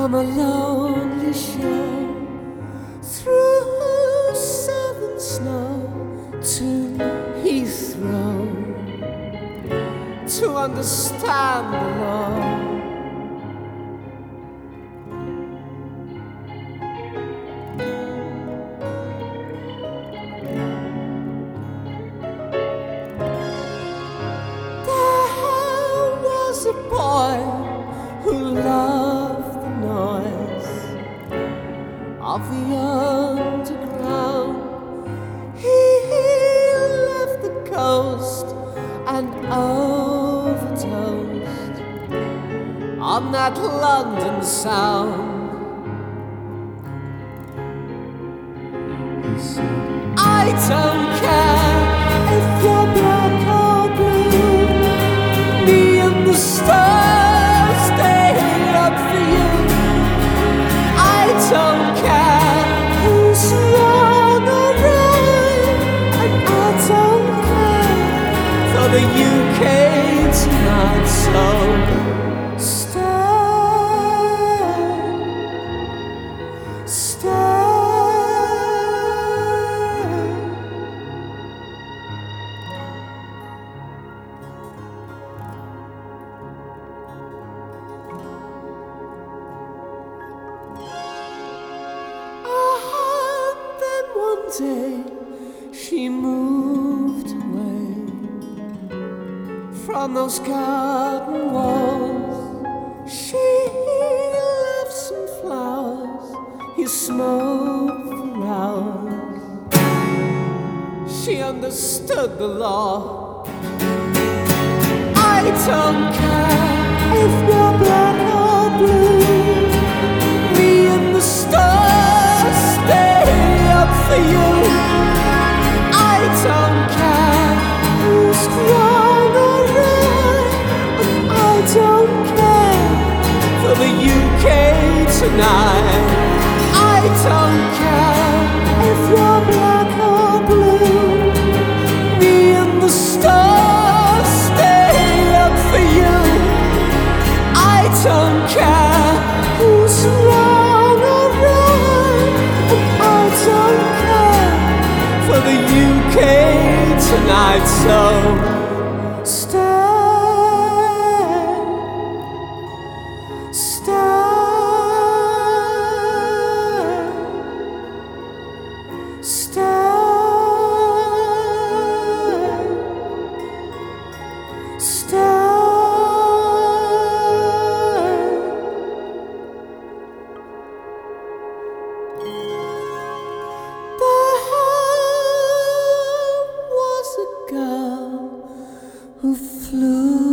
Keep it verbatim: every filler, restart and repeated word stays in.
from a lonely shore through southern snow to Heathrow to understand the law. There was a boy who loved the noise of the underground. He left the coast and overdosed on that London sound. He said, I don't care if you're black or blue, me and the stars stay up for you. I don't care who's wrong or right, and I don't care for the U K tonight. So stay, stay. One day she moved away from those garden walls. She left some flowers, he smoked for hours. She understood the law. I don't care if you're black or blue, me and the stars stay up for you. I don't care who's wrong or right, and I don't care for the U K tonight. I don't care if you're black or blue, me and the stars stay up for you. I don't care who's wrong or right, and I don't care for the U K tonight. So stay, stay, stay, stay. Girl who flew